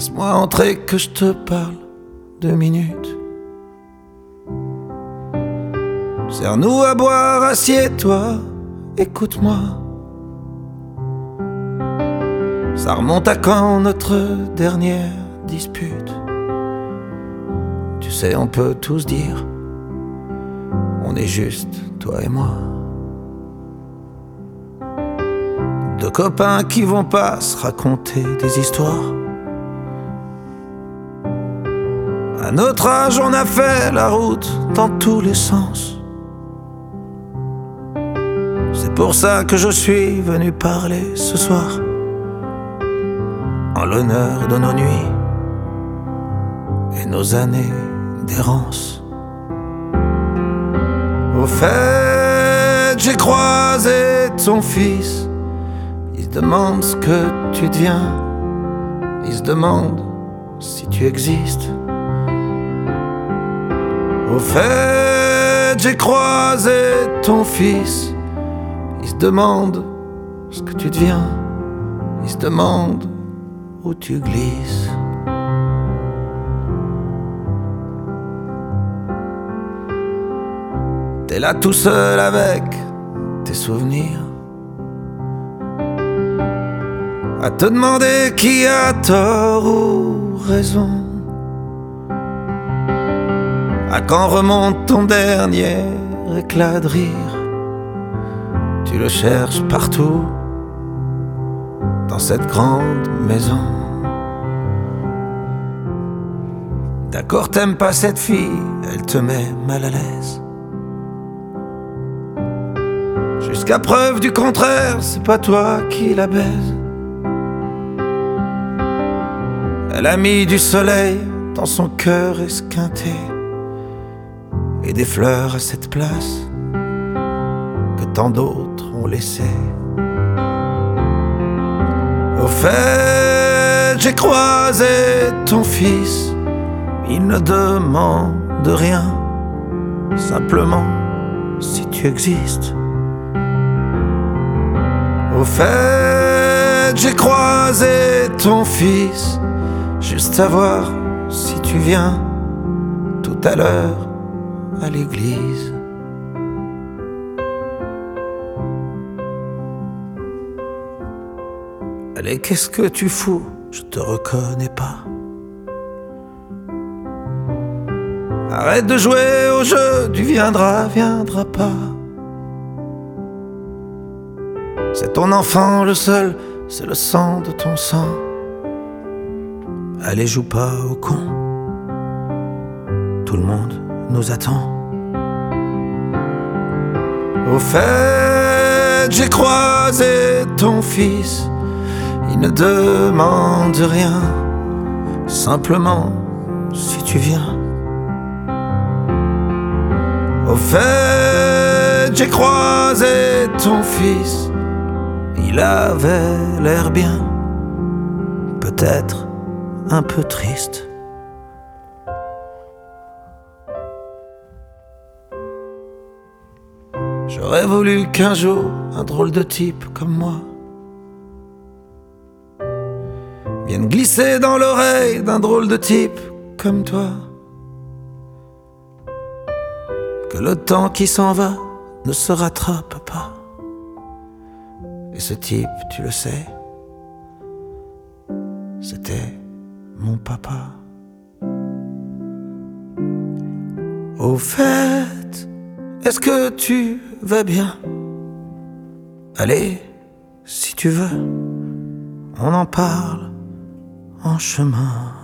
Laisse-moi entrer que je te parle 2 minutes. Serre-nous à boire, assieds-toi, écoute-moi. Ça remonte à quand notre dernière dispute? Tu sais, on peut tous dire, on est juste, toi et moi. Deux copains qui vont pas se raconter des histoires. À notre âge, on a fait la route dans tous les sens. C'est pour ça que je suis venu parler ce soir, en l'honneur de nos nuits et nos années d'errance. Au fait, j'ai croisé ton fils. Il se demande ce que tu deviens. Il se demande si tu existes. Au fait, j'ai croisé ton fils. Il se demande ce que tu deviens. Il se demande où tu glisses. T'es là tout seul avec tes souvenirs, à te demander qui a tort ou raison. À quand remonte ton dernier éclat de rire? Tu le cherches partout dans cette grande maison. D'accord, t'aimes pas cette fille, elle te met mal à l'aise. Jusqu'à preuve du contraire, c'est pas toi qui la baise. Elle a mis du soleil dans son cœur esquinté et des fleurs à cette place que tant d'autres ont laissé. Au fait, j'ai croisé ton fils. Il ne demande rien, simplement si tu existes. Au fait, j'ai croisé ton fils, juste savoir si tu viens tout à l'heure à l'église. Allez, qu'est-ce que tu fous? Je te reconnais pas. Arrête de jouer au jeu du viendra, viendra pas. C'est ton enfant le seul, c'est le sang de ton sang. Allez, joue pas au con, tout le monde nous attend. Au fait, j'ai croisé ton fils. Il ne demande rien, simplement si tu viens. Au fait, j'ai croisé ton fils. Il avait l'air bien, peut-être un peu triste. J'aurais voulu qu'un jour, un drôle de type comme moi vienne glisser dans l'oreille d'un drôle de type comme toi. Que le temps qui s'en va ne se rattrape pas. Et ce type, tu le sais, c'était mon papa. Au fait, est-ce que tu vas bien? Allez, si tu veux, on en parle en chemin.